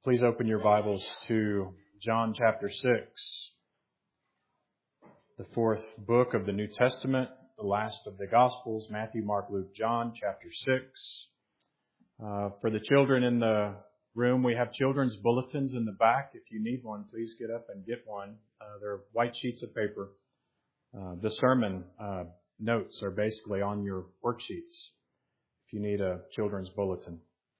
Please open your Bibles to John chapter 6, the fourth book of the New Testament, the last of the Gospels, Matthew, Mark, Luke, John, chapter 6. For the children in the room, we have children's bulletins in the back. If you need one, please get up and get one. They're white sheets of paper. The sermon notes are basically on your worksheets if you need a children's bulletin.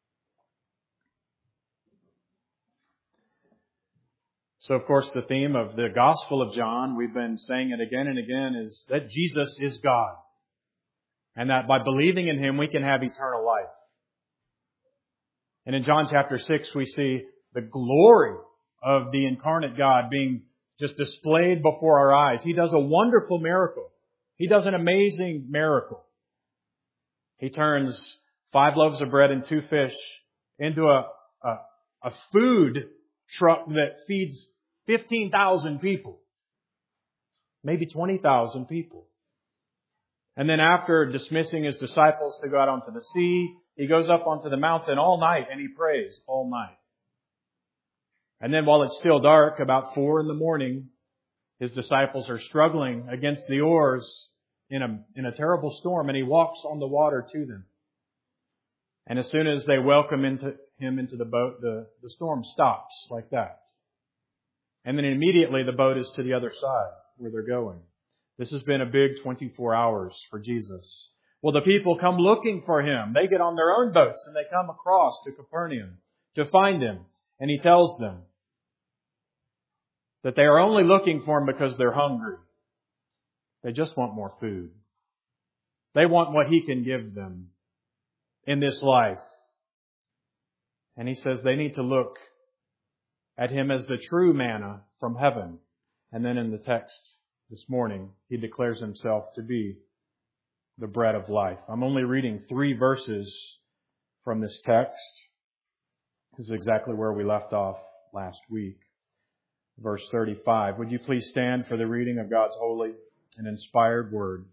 So, of course, the theme of the Gospel of John, we've been saying it again and again, is that Jesus is God. And that by believing in Him, we can have eternal life. And in John chapter 6, we see the glory of the incarnate God being just displayed before our eyes. He does a wonderful miracle. He does an amazing miracle. He turns 5 loaves of bread and 2 fish into a food truck that feeds 15,000 people. Maybe 20,000 people. And then after dismissing His disciples to go out onto the sea, He goes up onto the mountain all night and He prays all night. And then while it's still dark, about 4 a.m, His disciples are struggling against the oars in a terrible storm, and He walks on the water to them. And as soon as they welcome Him into the boat, the storm stops like that. And then immediately the boat is to the other side where they're going. This has been a big 24 hours for Jesus. Well, the people come looking for Him. They get on their own boats and they come across to Capernaum to find Him. And He tells them that they are only looking for Him because they're hungry. They just want more food. They want what He can give them in this life. And He says they need to look at Him as the true manna from heaven. And then in the text this morning, He declares Himself to be the bread of life. I'm only reading 3 verses from this text. This is exactly where we left off last week. Verse 35. Would you please stand for the reading of God's holy and inspired word?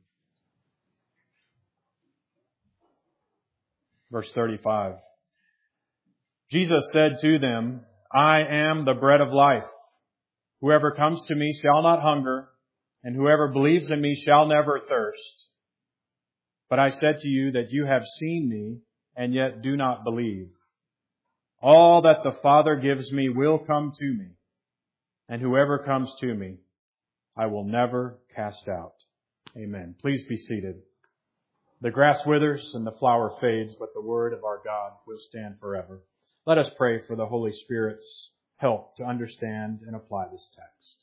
Verse 35. Jesus said to them, I am the bread of life. Whoever comes to me shall not hunger, and whoever believes in me shall never thirst. But I said to you that you have seen me, and yet do not believe. All that the Father gives me will come to me, and whoever comes to me, I will never cast out. Amen. Please be seated. The grass withers and the flower fades, but the word of our God will stand forever. Let us pray for the Holy Spirit's help to understand and apply this text.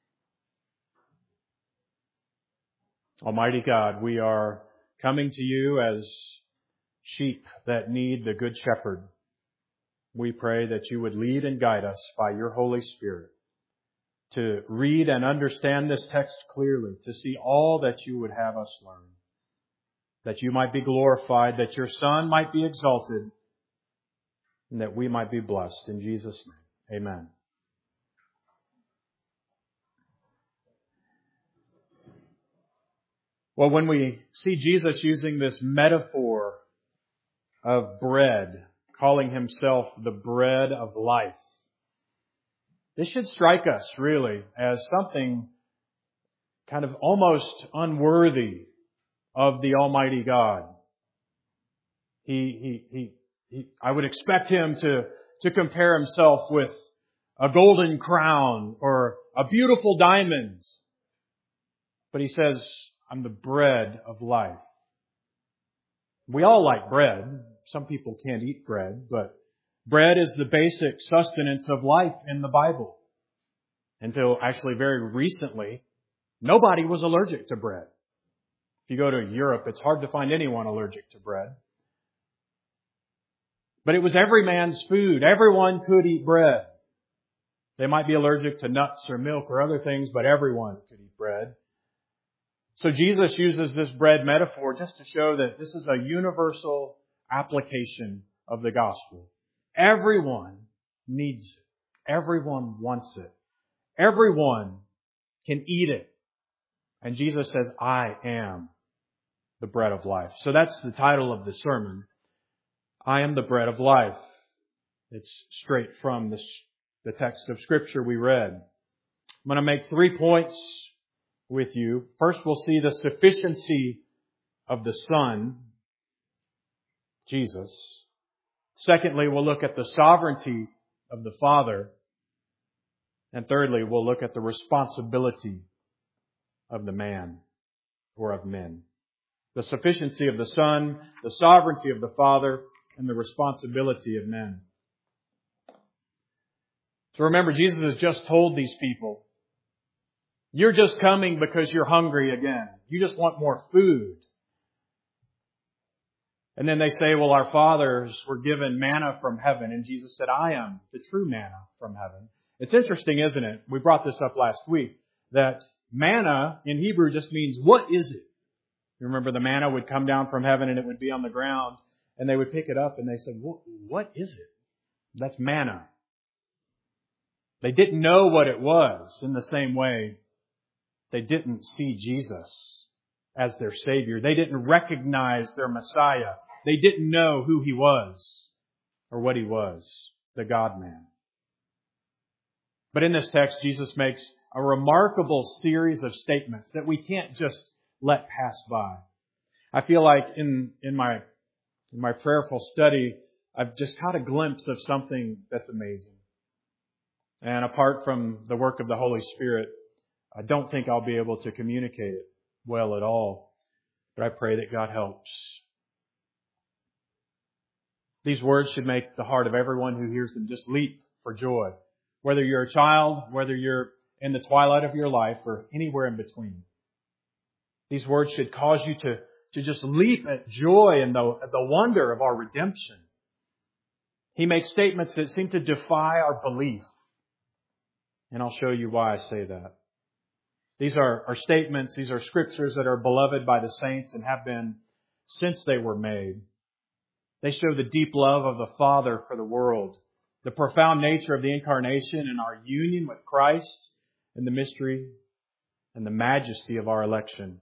Almighty God, we are coming to You as sheep that need the Good Shepherd. We pray that You would lead and guide us by Your Holy Spirit to read and understand this text clearly, to see all that You would have us learn, that You might be glorified, that Your Son might be exalted, and that we might be blessed. In Jesus' name, amen. Well, when we see Jesus using this metaphor of bread, calling Himself the bread of life, this should strike us really as something kind of almost unworthy of the Almighty God. I would expect Him to compare Himself with a golden crown or a beautiful diamond. But He says, I'm the bread of life. We all like bread. Some people can't eat bread, but bread is the basic sustenance of life in the Bible. Until actually very recently, nobody was allergic to bread. If you go to Europe, it's hard to find anyone allergic to bread. But it was every man's food. Everyone could eat bread. They might be allergic to nuts or milk or other things, but everyone could eat bread. So Jesus uses this bread metaphor just to show that this is a universal application of the gospel. Everyone needs it. Everyone wants it. Everyone can eat it. And Jesus says, I am the bread of life. So that's the title of the sermon. I am the bread of life. It's straight from the text of Scripture we read. I'm going to make 3 points with you. First, we'll see the sufficiency of the Son, Jesus. Secondly, we'll look at the sovereignty of the Father. And thirdly, we'll look at the responsibility of the man or of men. The sufficiency of the Son, the sovereignty of the Father, and the responsibility of men. So remember, Jesus has just told these people, you're just coming because you're hungry again. You just want more food. And then they say, well, our fathers were given manna from heaven. And Jesus said, I am the true manna from heaven. It's interesting, isn't it? We brought this up last week, that manna in Hebrew just means, what is it? You remember the manna would come down from heaven and it would be on the ground. And they would pick it up and they said, what is it? That's manna. They didn't know what it was. In the same way, they didn't see Jesus as their Savior. They didn't recognize their Messiah. They didn't know who He was or what He was, the God-man. But in this text, Jesus makes a remarkable series of statements that we can't just let pass by. I feel like in my prayerful study, I've just caught a glimpse of something that's amazing. And apart from the work of the Holy Spirit, I don't think I'll be able to communicate it well at all. But I pray that God helps. These words should make the heart of everyone who hears them just leap for joy. Whether you're a child, whether you're in the twilight of your life, or anywhere in between. These words should cause you to just leap at joy and the wonder of our redemption. He makes statements that seem to defy our belief. And I'll show you why I say that. These are statements, these are scriptures that are beloved by the saints and have been since they were made. They show the deep love of the Father for the world, the profound nature of the incarnation and our union with Christ, and the mystery and the majesty of our election.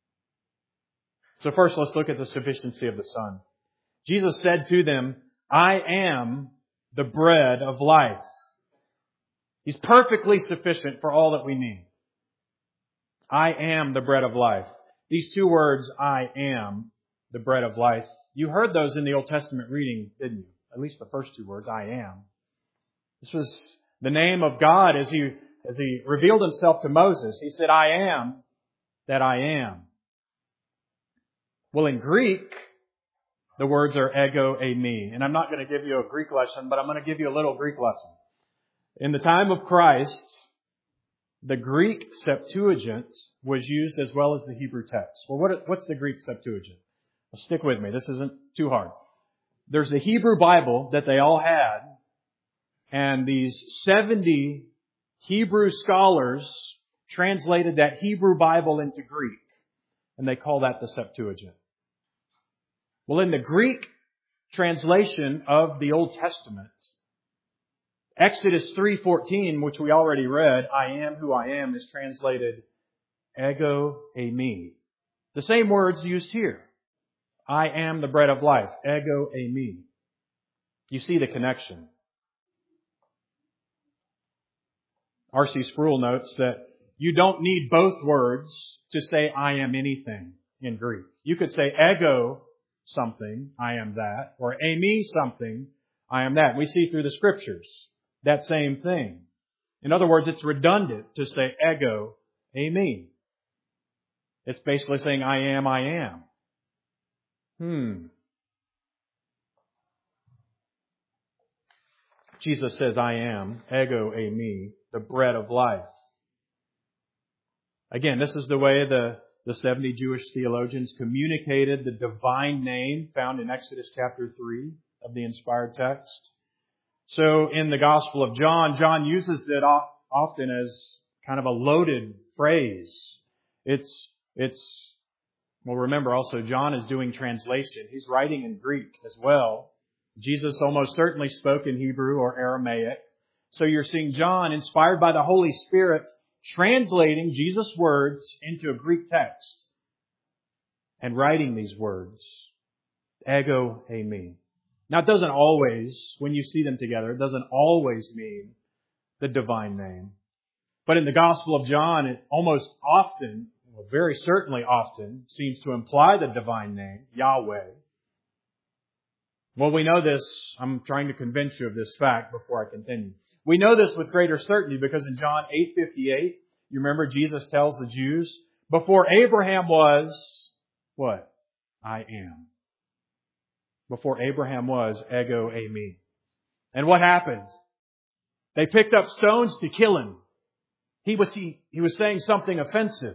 So first, let's look at the sufficiency of the Son. Jesus said to them, I am the bread of life. He's perfectly sufficient for all that we need. I am the bread of life. These two words, I am the bread of life, you heard those in the Old Testament reading, didn't you? At least the first two words, I am. This was the name of God as He revealed Himself to Moses. He said, I am that I am. Well, in Greek, the words are ego, eimi. And I'm not going to give you a Greek lesson, but I'm going to give you a little Greek lesson. In the time of Christ, the Greek Septuagint was used as well as the Hebrew text. Well, what's the Greek Septuagint? Well, stick with me. This isn't too hard. There's the Hebrew Bible that they all had, and these 70 Hebrew scholars translated that Hebrew Bible into Greek, and they call that the Septuagint. Well, in the Greek translation of the Old Testament, Exodus 3:14, which we already read, I am who I am, is translated ego eimi. The same words used here. I am the bread of life. Ego eimi. You see the connection. R.C. Sproul notes that you don't need both words to say I am anything in Greek. You could say ego something, I am that, or eimi something, I am that. We see through the Scriptures that same thing. In other words, it's redundant to say ego eimi. It's basically saying I am, I am. Jesus says, I am, ego eimi, the bread of life. Again, this is the way the 70 Jewish theologians communicated the divine name found in Exodus chapter 3 of the inspired text. So in the Gospel of John, John uses it often as kind of a loaded phrase. Well, remember also, John is doing translation. He's writing in Greek as well. Jesus almost certainly spoke in Hebrew or Aramaic. So you're seeing John, inspired by the Holy Spirit, translating Jesus' words into a Greek text and writing these words. Ego eimi. Now, it doesn't always, when you see them together, it doesn't always mean the divine name. But in the Gospel of John, it almost often, well, very certainly often, seems to imply the divine name, Yahweh. Well, we know this. I'm trying to convince you of this fact before I continue. We know this with greater certainty because in John 8:58, you remember Jesus tells the Jews, before Abraham was, what? I am. Before Abraham was, ego eimi. And what happened? They picked up stones to kill him. He was saying something offensive.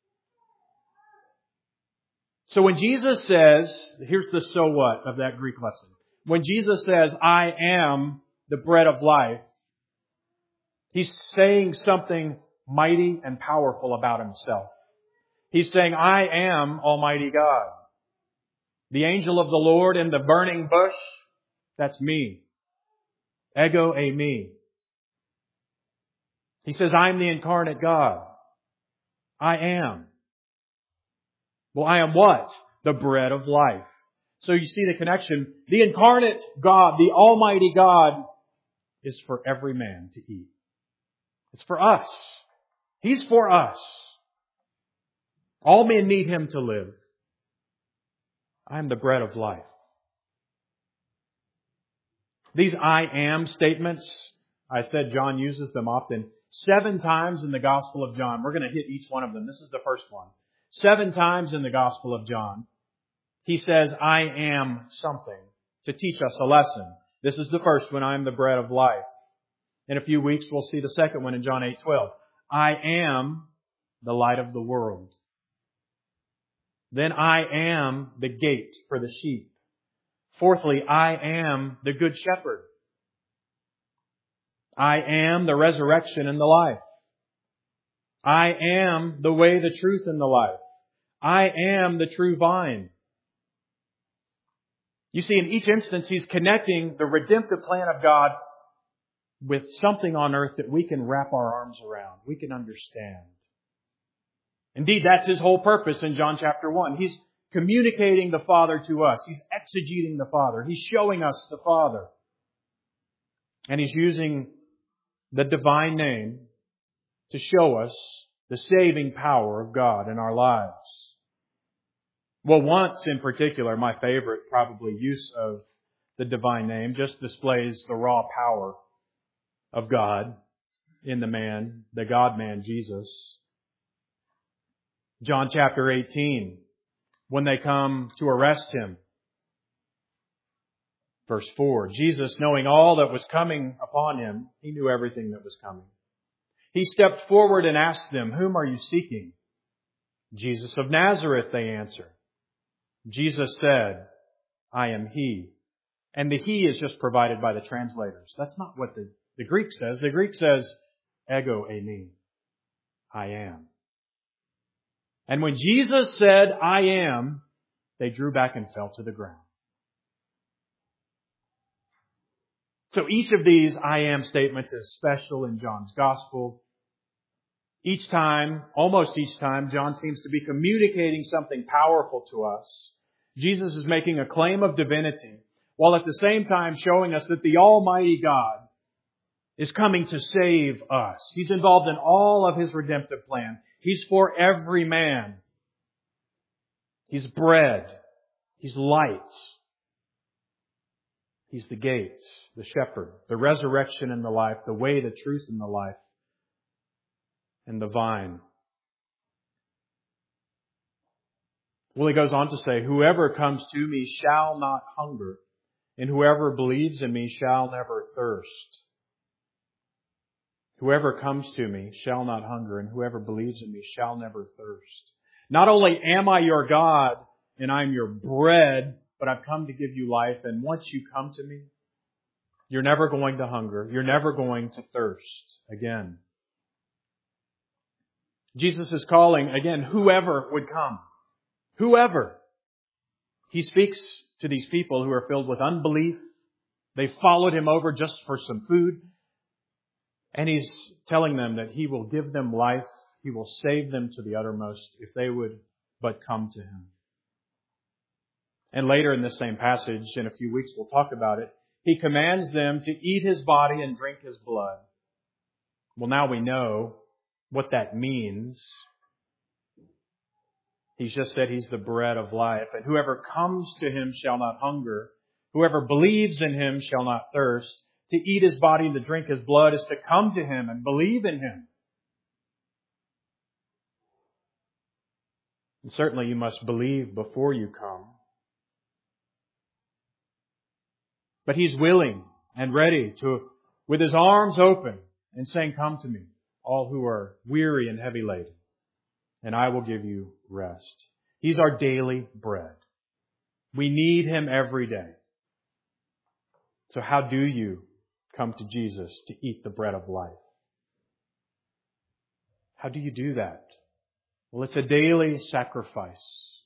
So when Jesus says, here's the so what of that Greek lesson. When Jesus says, I am the bread of life, He's saying something mighty and powerful about Himself. He's saying, I am Almighty God. The angel of the Lord in the burning bush, that's me. Ego eimi. He says, I'm the incarnate God. I am. Well, I am what? The bread of life. So you see the connection. The incarnate God, the Almighty God, is for every man to eat. It's for us. He's for us. All men need Him to live. I am the bread of life. These I am statements, I said John uses them often 7 times in the Gospel of John. We're going to hit each one of them. This is the first one. 7 times in the Gospel of John, He says, I am something to teach us a lesson. This is the first one, I am the bread of life. In a few weeks, we'll see the second one in John 8:12. I am the light of the world. Then I am the gate for the sheep. Fourthly, I am the good shepherd. I am the resurrection and the life. I am the way, the truth, and the life. I am the true vine. You see, in each instance, He's connecting the redemptive plan of God with something on earth that we can wrap our arms around, we can understand. Indeed, that's His whole purpose in John chapter 1. He's communicating the Father to us. He's exegeting the Father. He's showing us the Father. And He's using the divine name to show us the saving power of God in our lives. Well, once in particular, my favorite probably use of the divine name just displays the raw power of God in the man, the God-man Jesus. John chapter 18, when they come to arrest Him. Verse 4, Jesus, knowing all that was coming upon Him, He knew everything that was coming. He stepped forward and asked them, whom are you seeking? Jesus of Nazareth, they answer. Jesus said, I am He. And the He is just provided by the translators. That's not what the Greek says. The Greek says, ego eimi. I am. And when Jesus said, I am, they drew back and fell to the ground. So each of these I am statements is special in John's Gospel. Each time, almost each time, John seems to be communicating something powerful to us. Jesus is making a claim of divinity, while at the same time showing us that the Almighty God is coming to save us. He's involved in all of His redemptive plan. He's for every man. He's bread. He's light. He's the gate, the shepherd, the resurrection and the life, the way, the truth, and the life, and the vine. Well, He goes on to say, whoever comes to me shall not hunger, and whoever believes in me shall never thirst. Whoever comes to me shall not hunger, and whoever believes in me shall never thirst. Not only am I your God, and I'm your bread, but I've come to give you life, and once you come to me, you're never going to hunger. You're never going to thirst again. Jesus is calling, again, whoever would come. Whoever. He speaks to these people who are filled with unbelief. They followed Him over just for some food. And He's telling them that He will give them life. He will save them to the uttermost if they would but come to Him. And later in this same passage, in a few weeks we'll talk about it, He commands them to eat His body and drink His blood. Well, now we know what that means. He's just said He's the bread of life. And whoever comes to Him shall not hunger. Whoever believes in Him shall not thirst. To eat His body and to drink His blood is to come to Him and believe in Him. And certainly you must believe before you come. But He's willing and ready to, with His arms open and saying, "Come to me, all who are weary and heavy laden, and I will give you rest." He's our daily bread. We need Him every day. So how do you come to Jesus to eat the bread of life? How do you do that? Well, it's a daily sacrifice.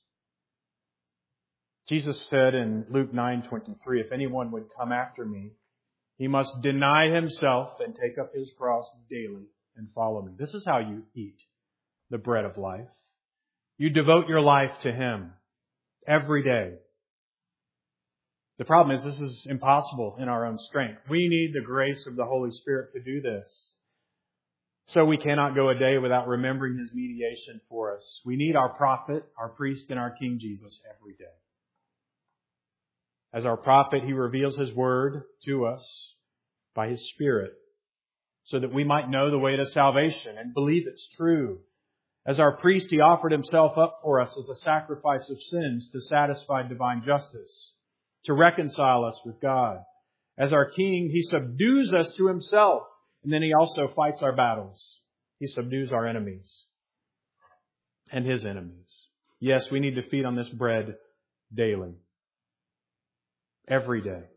Jesus said in Luke 9:23, "If anyone would come after me, he must deny himself and take up his cross daily and follow me." This is how you eat the bread of life. You devote your life to Him every day. The problem is this is impossible in our own strength. We need the grace of the Holy Spirit to do this. So we cannot go a day without remembering His mediation for us. We need our prophet, our priest, and our King Jesus every day. As our prophet, He reveals His word to us by His Spirit so that we might know the way to salvation and believe it's true. As our priest, He offered Himself up for us as a sacrifice of sins to satisfy divine justice, to reconcile us with God. As our King, He subdues us to Himself, and then He also fights our battles. He subdues our enemies and His enemies. Yes, we need to feed on this bread daily. Every day.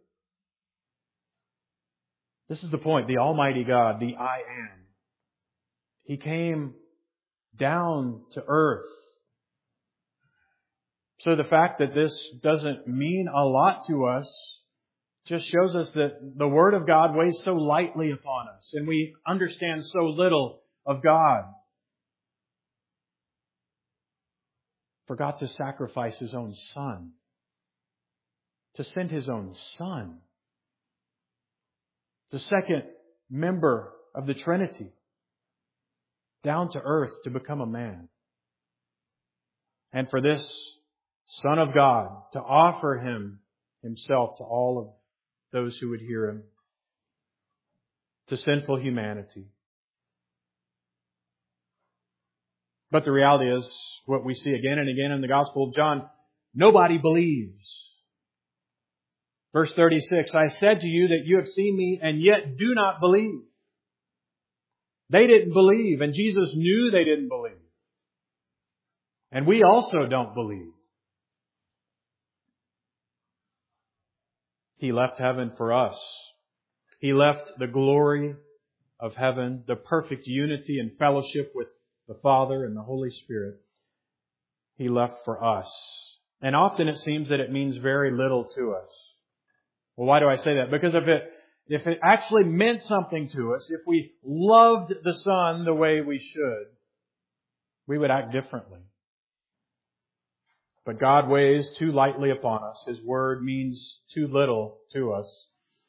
This is the point. The Almighty God, the I Am. He came down to earth. So the fact that this doesn't mean a lot to us just shows us that the Word of God weighs so lightly upon us and we understand so little of God. For God to sacrifice His own Son, to send His own Son, the second member of the Trinity, down to earth to become a man. And for this Son of God to offer Himself to all of those who would hear Him, to sinful humanity. But the reality is, what we see again and again in the Gospel of John, nobody believes. Verse 36, "I said to you that you have seen me and yet do not believe." They didn't believe, and Jesus knew they didn't believe. And we also don't believe. He left heaven for us. He left the glory of heaven, the perfect unity and fellowship with the Father and the Holy Spirit. He left for us. And often it seems that it means very little to us. Well, why do I say that? Because if it actually meant something to us, if we loved the Son the way we should, we would act differently. But God weighs too lightly upon us. His Word means too little to us.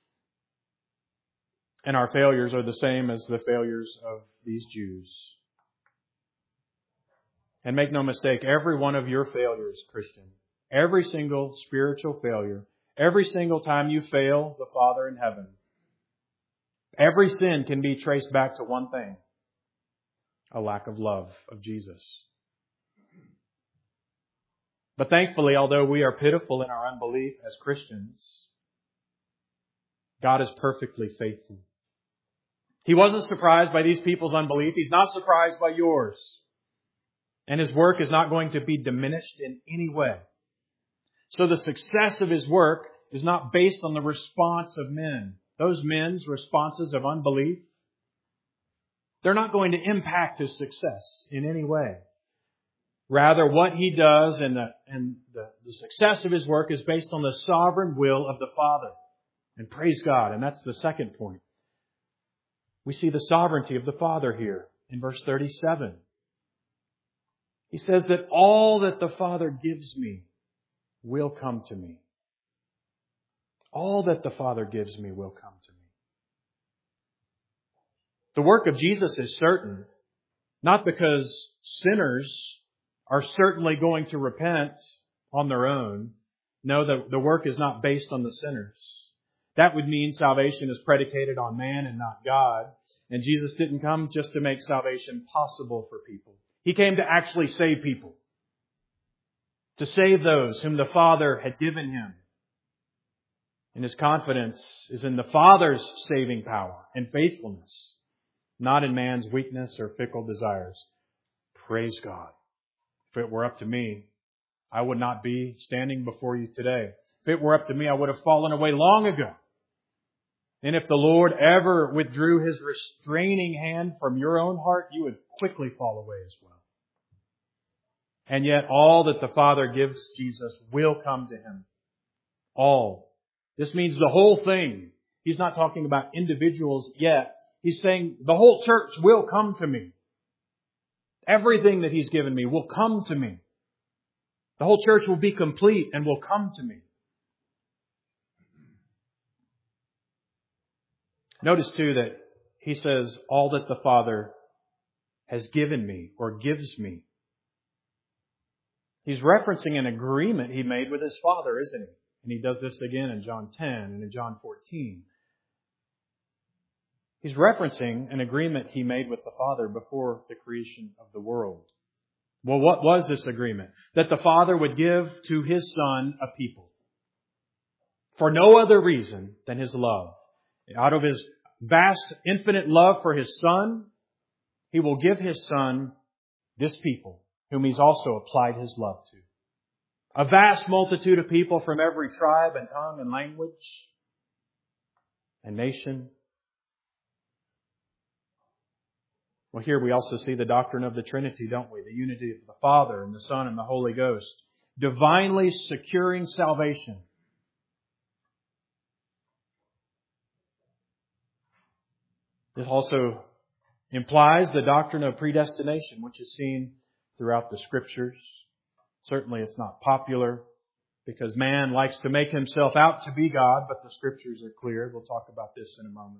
And our failures are the same as the failures of these Jews. And make no mistake, every one of your failures, Christian, every single spiritual failure, every single time you fail the Father in heaven, every sin can be traced back to one thing: a lack of love of Jesus. But thankfully, although we are pitiful in our unbelief as Christians, God is perfectly faithful. He wasn't surprised by these people's unbelief. He's not surprised by yours. And His work is not going to be diminished in any way. So the success of His work is not based on the response of men. Those men's responses of unbelief, they're not going to impact His success in any way. Rather, what He does and the success of His work is based on the sovereign will of the Father. And praise God. And that's the second point. We see the sovereignty of the Father here in verse 37. He says that all that the Father gives me will come to me. All that the Father gives me will come to me. The work of Jesus is certain, not because sinners are certainly going to repent on their own. No, the work is not based on the sinners. That would mean salvation is predicated on man and not God. And Jesus didn't come just to make salvation possible for people. He came to actually save people. To save those whom the Father had given Him. And His confidence is in the Father's saving power and faithfulness, not in man's weakness or fickle desires. Praise God. If it were up to me, I would not be standing before you today. If it were up to me, I would have fallen away long ago. And if the Lord ever withdrew His restraining hand from your own heart, you would quickly fall away as well. And yet all that the Father gives Jesus will come to Him. All. This means the whole thing. He's not talking about individuals yet. He's saying the whole church will come to me. Everything that He's given me will come to me. The whole church will be complete and will come to me. Notice too that He says, all that the Father has given me or gives me. He's referencing an agreement He made with His Father, isn't He? And He does this again in John 10 and in John 14. He's referencing an agreement He made with the Father before the creation of the world. Well, what was this agreement? That the Father would give to His Son a people. For no other reason than His love. Out of His vast, infinite love for His Son, He will give His Son this people, whom He's also applied His love to. A vast multitude of people from every tribe and tongue and language and nation. Well, here we also see the doctrine of the Trinity, don't we? The unity of the Father and the Son and the Holy Ghost. Divinely securing salvation. This also implies the doctrine of predestination, which is seen throughout the Scriptures. Certainly it's not popular because man likes to make himself out to be God, but the Scriptures are clear. We'll talk about this in a moment.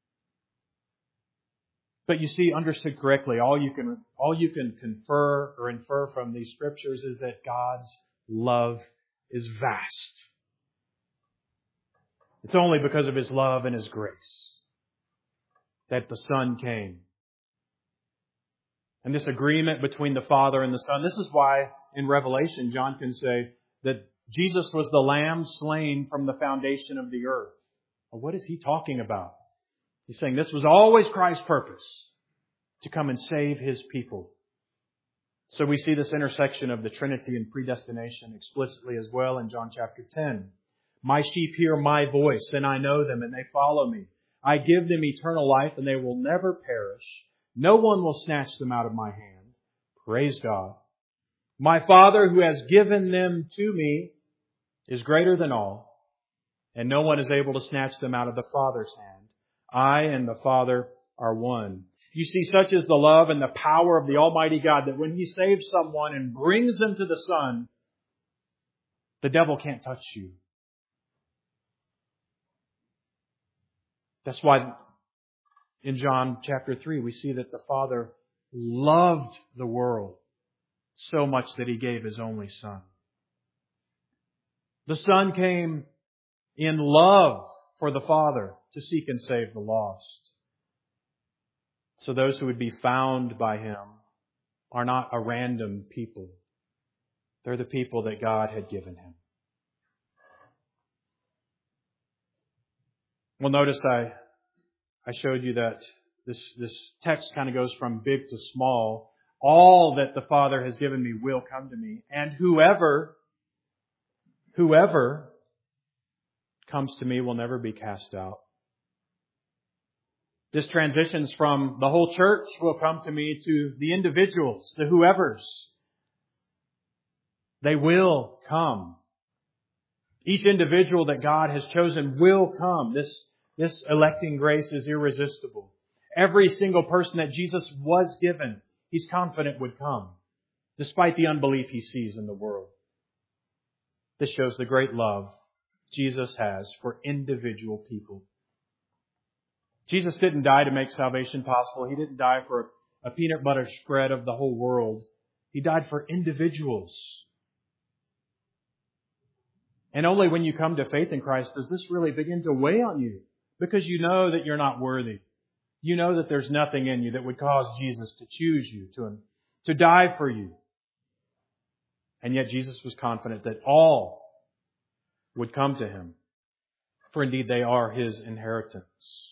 But you see, understood correctly, all you can confer or infer from these Scriptures is that God's love is vast. It's only because of His love and His grace that the Son came. And this agreement between the Father and the Son, this is why in Revelation John can say that Jesus was the Lamb slain from the foundation of the earth. Well, what is he talking about? He's saying this was always Christ's purpose, to come and save His people. So we see this intersection of the Trinity and predestination explicitly as well in John chapter 10. My sheep hear my voice, and I know them, and they follow me. I give them eternal life, and they will never perish. No one will snatch them out of my hand. Praise God. My Father who has given them to me is greater than all, and no one is able to snatch them out of the Father's hand. I and the Father are one. You see, such is the love and the power of the Almighty God that when He saves someone and brings them to the Son, the devil can't touch you. That's why in John chapter 3 we see that the Father loved the world so much that He gave His only Son. The Son came in love for the Father to seek and save the lost. So those who would be found by Him are not a random people. They're the people that God had given Him. Well, notice I showed you that this text kind of goes from big to small. All that the Father has given me will come to me. And whoever comes to me will never be cast out. This transitions from the whole church will come to me to the individuals, the whoever's. They will come. Each individual that God has chosen will come. This electing grace is irresistible. Every single person that Jesus was given, He's confident would come, despite the unbelief He sees in the world. This shows the great love Jesus has for individual people. Jesus didn't die to make salvation possible. He didn't die for a peanut butter spread of the whole world. He died for individuals. And only when you come to faith in Christ does this really begin to weigh on you, because you know that you're not worthy. You know that there's nothing in you that would cause Jesus to choose you, to die for you. And yet Jesus was confident that all would come to Him, for indeed they are His inheritance.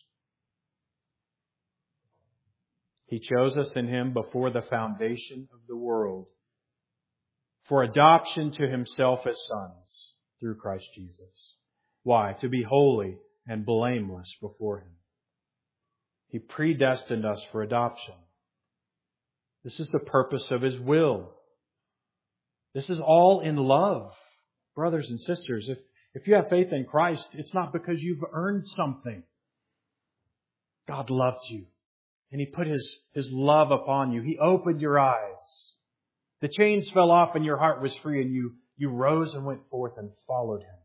He chose us in Him before the foundation of the world for adoption to Himself as sons through Christ Jesus. Why? To be holy and blameless before Him. He predestined us for adoption. This is the purpose of His will. This is all in love. Brothers and sisters, if you have faith in Christ, it's not because you've earned something. God loved you, and He put His love upon you. He opened your eyes. The chains fell off and your heart was free, and you rose and went forth and followed Him.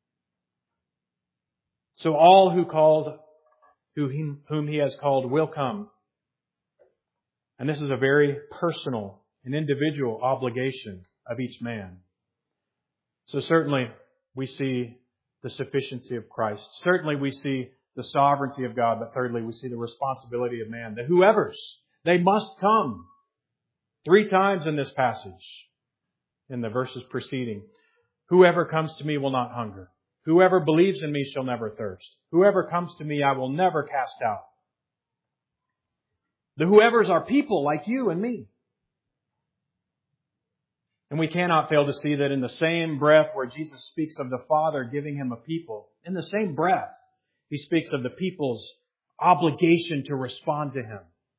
So all whom He has called will come. And this is a very personal and individual obligation of each man. So certainly we see the sufficiency of Christ. Certainly we see the sovereignty of God. But thirdly, we see the responsibility of man. The whoever's, they must come. 3 times in this passage, in the verses preceding. Whoever comes to me will not hunger. Whoever believes in me shall never thirst. Whoever comes to me I will never cast out. The whoever's are people like you and me. And we cannot fail to see that in the same breath where Jesus speaks of the Father giving Him a people, in the same breath, He speaks of the people's obligation to respond to Him.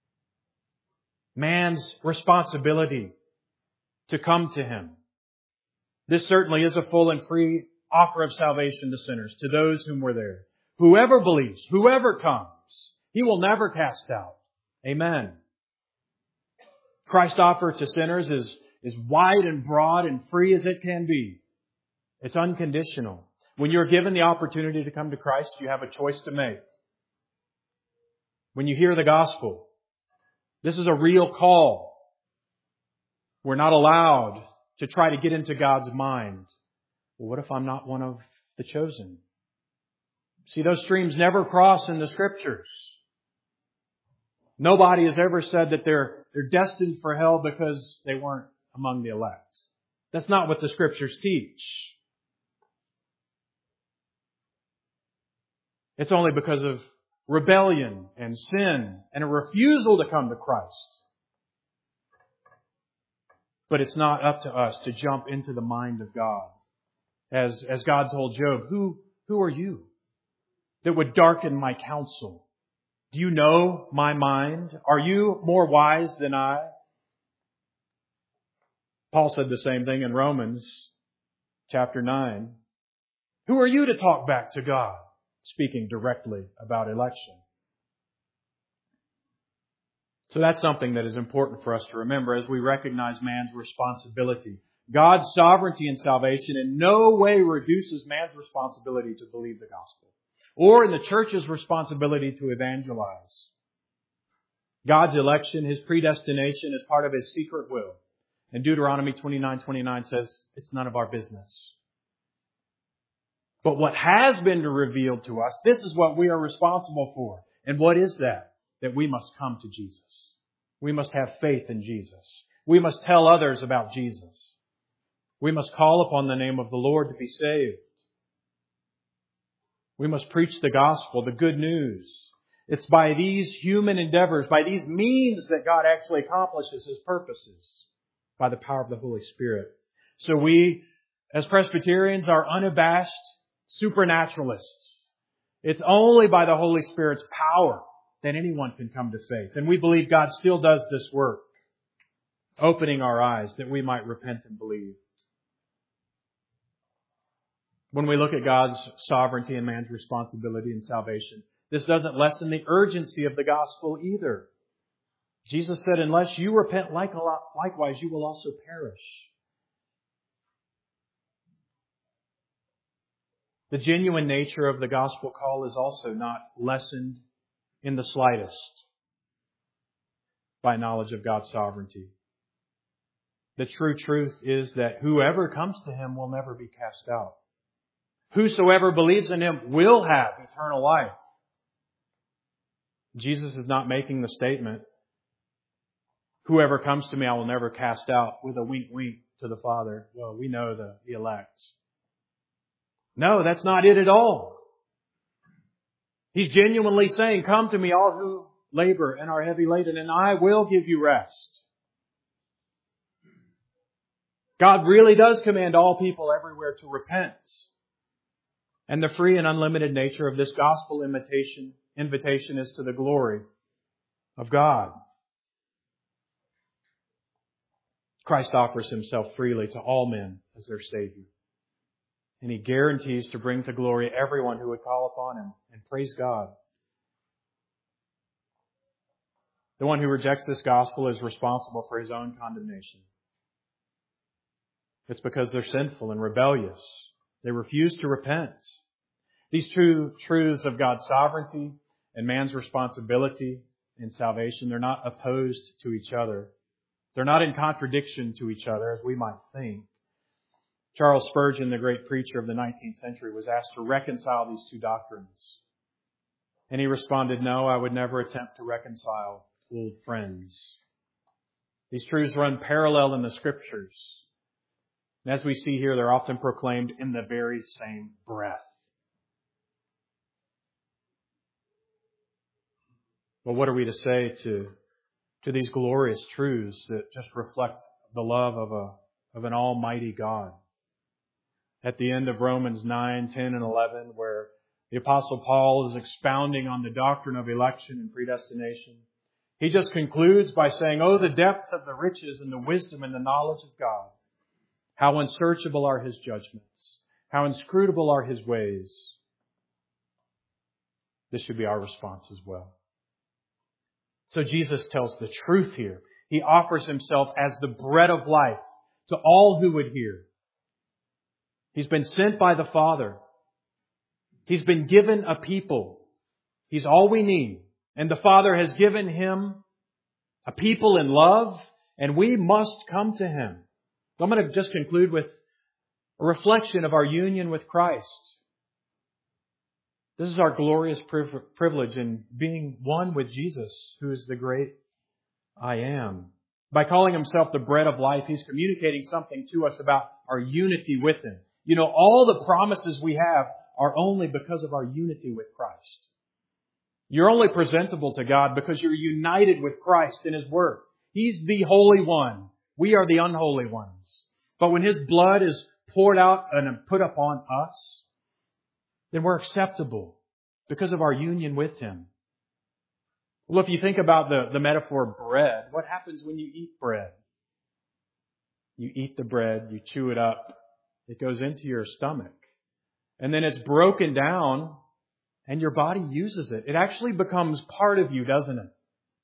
Man's responsibility to come to Him. This certainly is a full and free offer of salvation to sinners, to those whom were there. Whoever believes, whoever comes, He will never cast out. Amen. Christ's offer to sinners is wide and broad and free as it can be. It's unconditional. When you're given the opportunity to come to Christ, you have a choice to make. When you hear the gospel, this is a real call. We're not allowed to try to get into God's mind. Well, what if I'm not one of the chosen? See, those streams never cross in the Scriptures. Nobody has ever said that they're destined for hell because they weren't among the elect. That's not what the Scriptures teach. It's only because of rebellion and sin and a refusal to come to Christ. But it's not up to us to jump into the mind of God. As God told Job, who are you that would darken my counsel? Do you know my mind? Are you more wise than I? Paul said the same thing in Romans chapter 9. Who are you to talk back to God? Speaking directly about election. So that's something that is important for us to remember as we recognize man's responsibility. God's sovereignty in salvation in no way reduces man's responsibility to believe the gospel, or in the church's responsibility to evangelize. God's election, His predestination, is part of His secret will. And Deuteronomy 29:29 says, it's none of our business. But what has been revealed to us, this is what we are responsible for. And what is that? That we must come to Jesus. We must have faith in Jesus. We must tell others about Jesus. We must call upon the name of the Lord to be saved. We must preach the gospel, the good news. It's by these human endeavors, by these means that God actually accomplishes His purposes, by the power of the Holy Spirit. So we, as Presbyterians, are unabashed supernaturalists. It's only by the Holy Spirit's power that anyone can come to faith. And we believe God still does this work, opening our eyes that we might repent and believe. When we look at God's sovereignty and man's responsibility in salvation, this doesn't lessen the urgency of the gospel either. Jesus said, unless you repent likewise, you will also perish. The genuine nature of the gospel call is also not lessened in the slightest by knowledge of God's sovereignty. The true truth is that whoever comes to Him will never be cast out. Whosoever believes in Him will have eternal life. Jesus is not making the statement, whoever comes to me I will never cast out, with a wink wink to the Father. Well, we know the elect. No, that's not it at all. He's genuinely saying, come to me all who labor and are heavy laden, and I will give you rest. God really does command all people everywhere to repent. And the free and unlimited nature of this gospel invitation is to the glory of God. Christ offers Himself freely to all men as their Savior. And He guarantees to bring to glory everyone who would call upon Him. And praise God. The one who rejects this gospel is responsible for his own condemnation. It's because they're sinful and rebellious. They refuse to repent. These true truths of God's sovereignty and man's responsibility in salvation, they're not opposed to each other. They're not in contradiction to each other, as we might think. Charles Spurgeon, the great preacher of the 19th century, was asked to reconcile these two doctrines. And he responded, no, I would never attempt to reconcile old friends. These truths run parallel in the Scriptures. And as we see here, they're often proclaimed in the very same breath. Well, what are we to say to these glorious truths that just reflect the love of an almighty God? At the end of Romans 9, 10, and 11, where the Apostle Paul is expounding on the doctrine of election and predestination, he just concludes by saying, oh, the depth of the riches and the wisdom and the knowledge of God. How unsearchable are His judgments. How inscrutable are His ways. This should be our response as well. So Jesus tells the truth here. He offers Himself as the bread of life to all who would hear. He's been sent by the Father. He's been given a people. He's all we need. And the Father has given Him a people in love, and we must come to Him. So I'm going to just conclude with a reflection of our union with Christ. This is our glorious privilege in being one with Jesus, who is the great I Am. By calling Himself the bread of life, He's communicating something to us about our unity with Him. You know, all the promises we have are only because of our unity with Christ. You're only presentable to God because you're united with Christ in His Word. He's the Holy One. We are the unholy ones. But when His blood is poured out and put upon us, then we're acceptable because of our union with Him. Well, if you think about the metaphor of bread, what happens when you eat bread? You eat the bread, you chew it up, it goes into your stomach, and then it's broken down and your body uses it. It actually becomes part of you, doesn't it?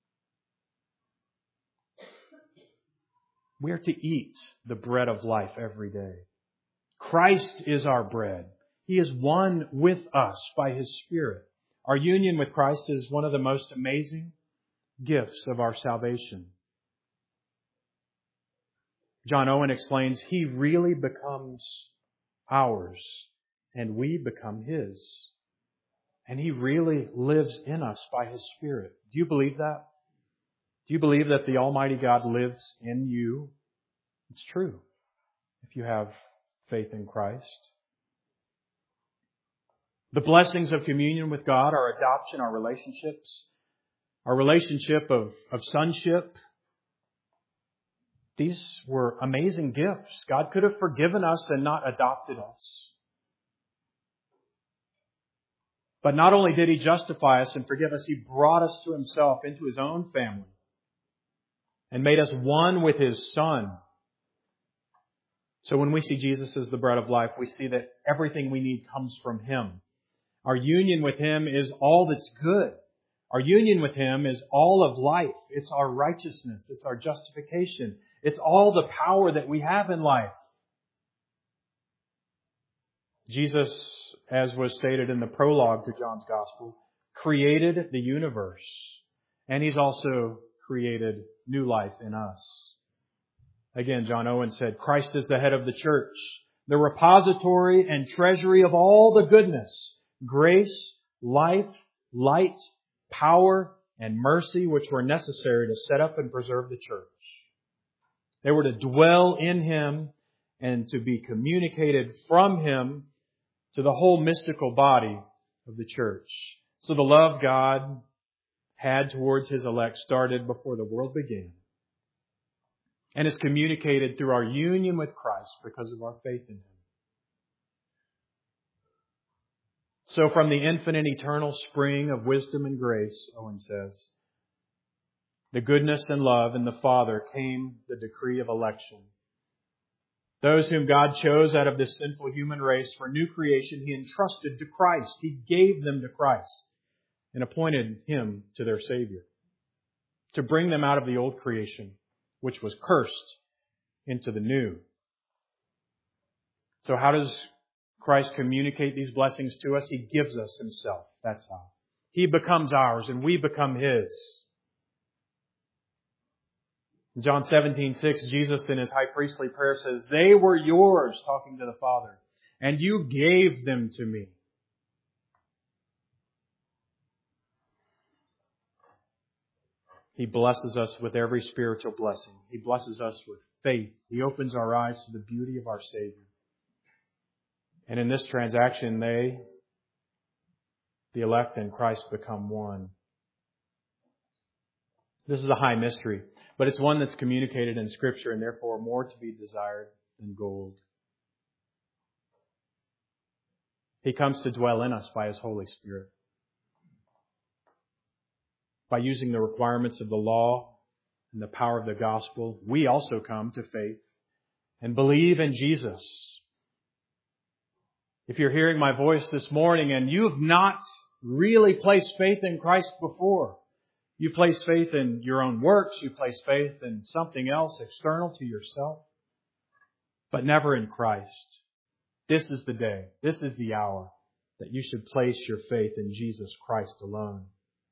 We are to eat the bread of life every day. Christ is our bread. He is one with us by His Spirit. Our union with Christ is one of the most amazing gifts of our salvation. John Owen explains, He really becomes ours and we become His. And He really lives in us by His Spirit. Do you believe that? Do you believe that the Almighty God lives in you? It's true if you have faith in Christ. The blessings of communion with God, our adoption, our relationships, our relationship of sonship, these were amazing gifts. God could have forgiven us and not adopted us. But not only did He justify us and forgive us, He brought us to Himself into His own family and made us one with His Son. So when we see Jesus as the bread of life, we see that everything we need comes from Him. Our union with Him is all that's good. Our union with Him is all of life. It's our righteousness. It's our justification. It's all the power that we have in life. Jesus as was stated in the prologue to John's Gospel, created the universe. And He's also created new life in us. Again, John Owen said, Christ is the head of the church, the repository and treasury of all the goodness, grace, life, light, power, and mercy which were necessary to set up and preserve the church. They were to dwell in Him and to be communicated from Him to the whole mystical body of the church. So the love God had towards His elect started before the world began and is communicated through our union with Christ because of our faith in Him. So from the infinite eternal spring of wisdom and grace, Owen says, the goodness and love in the Father came the decree of election. Those whom God chose out of this sinful human race for new creation, He entrusted to Christ. He gave them to Christ and appointed Him to their Savior, to bring them out of the old creation, which was cursed, into the new. So how does Christ communicate these blessings to us? He gives us Himself. That's how. He becomes ours and we become His. In John 17:6, Jesus in His high priestly prayer says, they were yours, talking to the Father, and you gave them to me. He blesses us with every spiritual blessing. He blesses us with faith. He opens our eyes to the beauty of our Savior. And in this transaction, the elect and Christ, become one. This is a high mystery, but it's one that's communicated in Scripture and therefore more to be desired than gold. He comes to dwell in us by His Holy Spirit. By using the requirements of the law and the power of the gospel, we also come to faith and believe in Jesus. If you're hearing my voice this morning and you have not really placed faith in Christ before, you place faith in your own works, you place faith in something else external to yourself, but never in Christ. This is the day, this is the hour that you should place your faith in Jesus Christ alone.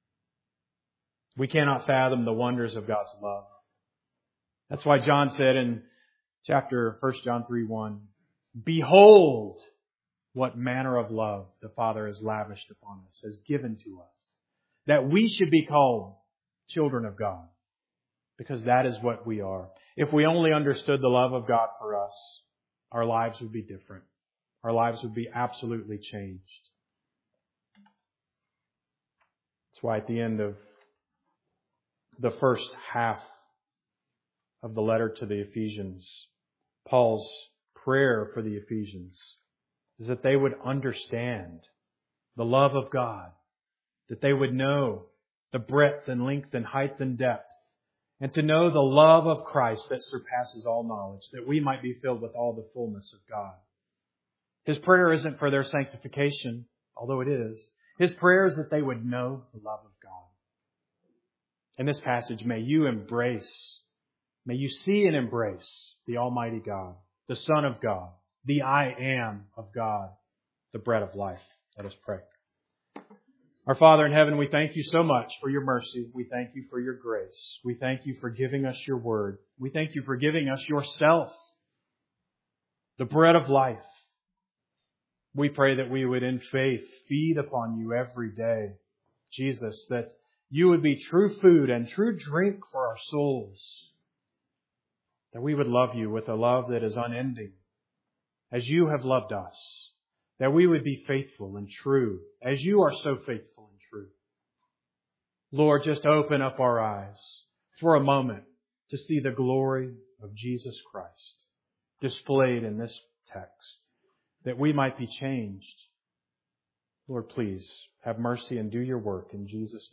We cannot fathom the wonders of God's love. That's why John said in 1 John 3:1, behold what manner of love the Father has lavished upon us, has given to us, that we should be called children of God, because that is what we are. If we only understood the love of God for us, our lives would be different. Our lives would be absolutely changed. That's why at the end of the first half of the letter to the Ephesians, Paul's prayer for the Ephesians is that they would understand the love of God, that they would know the breadth and length and height and depth, and to know the love of Christ that surpasses all knowledge, that we might be filled with all the fullness of God. His prayer isn't for their sanctification, although it is. His prayer is that they would know the love of God. In this passage, may you see and embrace the Almighty God, the Son of God, the I Am of God, the bread of life. Let us pray. Our Father in heaven, we thank You so much for Your mercy. We thank You for Your grace. We thank You for giving us Your word. We thank You for giving us Yourself, the bread of life. We pray that we would in faith feed upon You every day, Jesus, that You would be true food and true drink for our souls. That we would love You with a love that is unending, as You have loved us. That we would be faithful and true, as You are so faithful and true. Lord, just open up our eyes for a moment to see the glory of Jesus Christ displayed in this text, that we might be changed. Lord, please have mercy and do Your work in Jesus' name.